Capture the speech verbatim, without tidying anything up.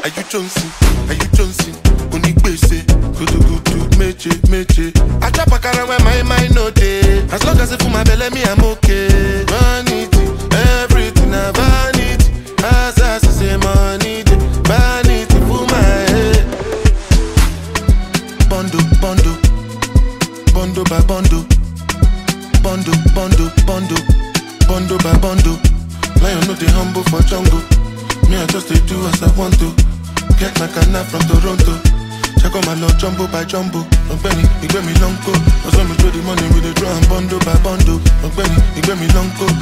Are you Johnson? Are you Johnson? Only base, go to go to meche, meche. I trap a car where my mind no day. As long as it for my belly, me I'm okay. Vanity, everything I vanity. As I say money, vanity for my head. Bondo, bondo, bondo by bondo, bondo, bondo, bondo, bondo by bondo. Lion no dey humble for jungle. Me I just dey do as I want to. Get my canna from Toronto. Check on my lord jumbo by jumbo. Ogbeni, igbe mi long go. Cause when we throw the money we dey draw and bondo by bondo. Ogbeni, igbe mi long go.